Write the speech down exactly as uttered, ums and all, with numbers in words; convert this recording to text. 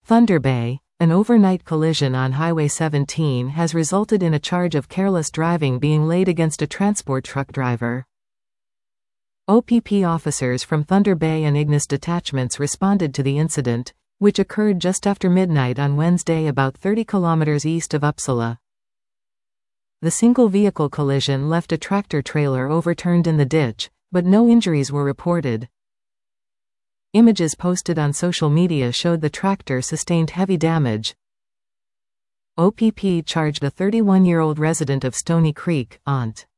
Thunder Bay, an overnight collision on Highway seventeen has resulted in a charge of careless driving being laid against a transport truck driver. O P P officers from Thunder Bay and Ignis detachments responded to the incident, which occurred just after midnight on Wednesday about thirty kilometers east of Uppsala. The single-vehicle collision left a tractor-trailer overturned in the ditch, but no injuries were reported. Images posted on social media showed the tractor sustained heavy damage. O P P charged a thirty-one-year-old resident of Stony Creek, Ont.